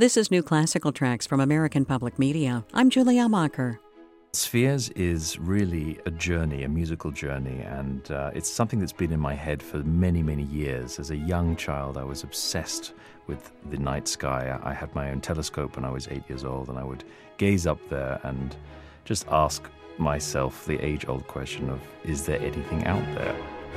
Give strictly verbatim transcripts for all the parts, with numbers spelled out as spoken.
This is New Classical Tracks from American Public Media. I'm Julie Amacher. Spheres is really a journey, a musical journey, and uh, it's something that's been in my head for many, many years. As a young child, I was obsessed with the night sky. I had my own telescope when I was eight years old, and I would gaze up there and just ask myself the age-old question of, is there anything out there?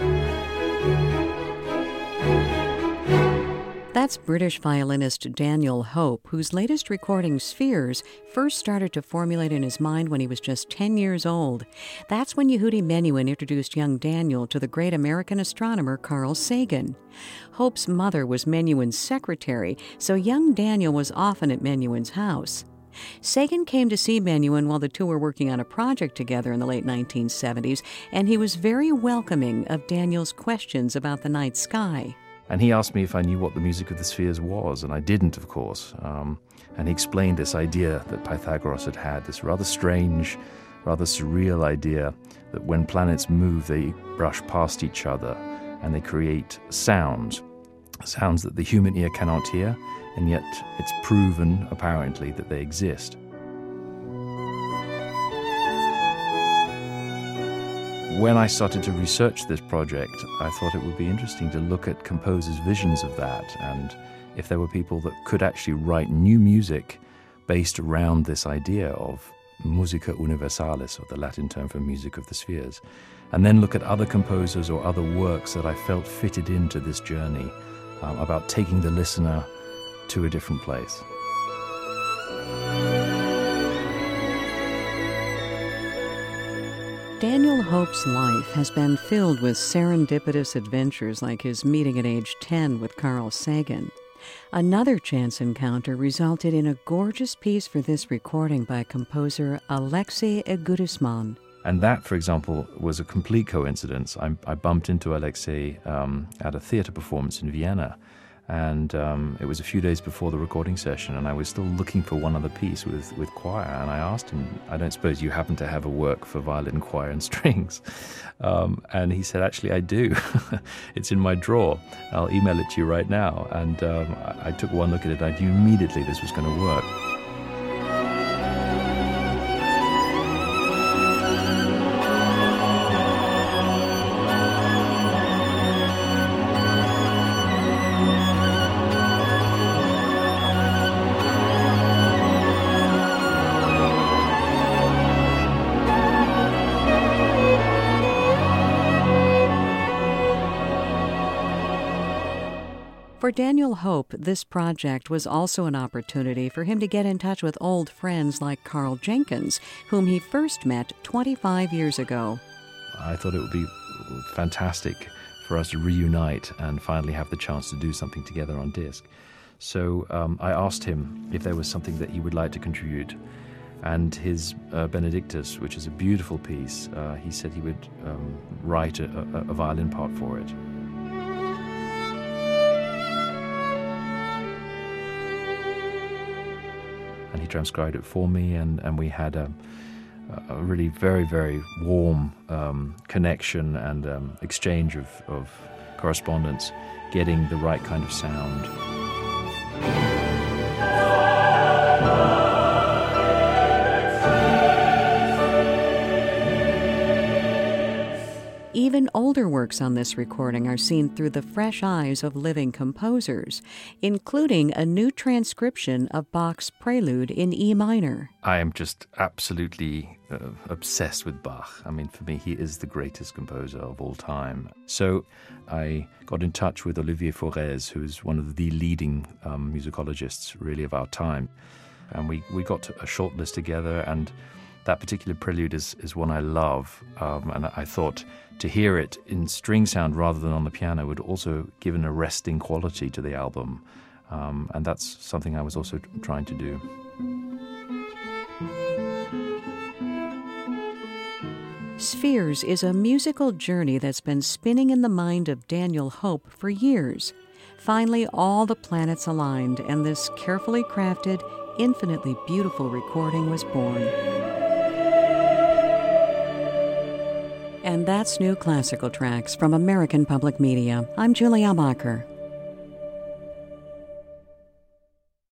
That's British violinist Daniel Hope, whose latest recording, Spheres, first started to formulate in his mind when he was just ten years old. That's when Yehudi Menuhin introduced young Daniel to the great American astronomer Carl Sagan. Hope's mother was Menuhin's secretary, so young Daniel was often at Menuhin's house. Sagan came to see Menuhin while the two were working on a project together in the late nineteen seventies, and he was very welcoming of Daniel's questions about the night sky. And he asked me if I knew what the music of the spheres was, and I didn't, of course. Um, and he explained this idea that Pythagoras had had, this rather strange, rather surreal idea that when planets move, they brush past each other and they create sounds, sounds that the human ear cannot hear, and yet it's proven, apparently, that they exist. When I started to research this project, I thought it would be interesting to look at composers' visions of that, and if there were people that could actually write new music based around this idea of musica universalis, or the Latin term for music of the spheres, and then look at other composers or other works that I felt fitted into this journey um, about taking the listener to a different place. Daniel Hope's life has been filled with serendipitous adventures like his meeting at age ten with Carl Sagan. Another chance encounter resulted in a gorgeous piece for this recording by composer Alexei Agudisman. And that, for example, was a complete coincidence. I, I bumped into Alexei um, at a theater performance in Vienna, and um, it was a few days before the recording session, and I was still looking for one other piece with, with choir, and I asked him, I don't suppose you happen to have a work for violin, choir, and strings? Um, and he said, actually, I do. It's in my drawer. I'll email it to you right now. And um, I, I took one look at it, and I knew immediately this was going to work. For Daniel Hope, this project was also an opportunity for him to get in touch with old friends like Carl Jenkins, whom he first met twenty-five years ago. I thought it would be fantastic for us to reunite and finally have the chance to do something together on disc. So um, I asked him if there was something that he would like to contribute. And his uh, Benedictus, which is a beautiful piece, uh, he said he would um, write a, a, a violin part for it. And he transcribed it for me, and, and we had a, a really very, very warm um, connection and um, exchange of, of correspondence, getting the right kind of sound. Even older works on this recording are seen through the fresh eyes of living composers, including a new transcription of Bach's Prelude in E minor. I am just absolutely uh, obsessed with Bach. I mean, for me, he is the greatest composer of all time. So I got in touch with Olivier Faurez, who is one of the leading um, musicologists, really, of our time. And we, we got a short list together, and that particular prelude is, is one I love, um, and I thought to hear it in string sound rather than on the piano would also give an arresting quality to the album, um, and that's something I was also trying to do. Spheres is a musical journey that's been spinning in the mind of Daniel Hope for years. Finally, all the planets aligned, and this carefully crafted, infinitely beautiful recording was born. And that's New Classical Tracks from American Public Media. I'm Julie Amacher.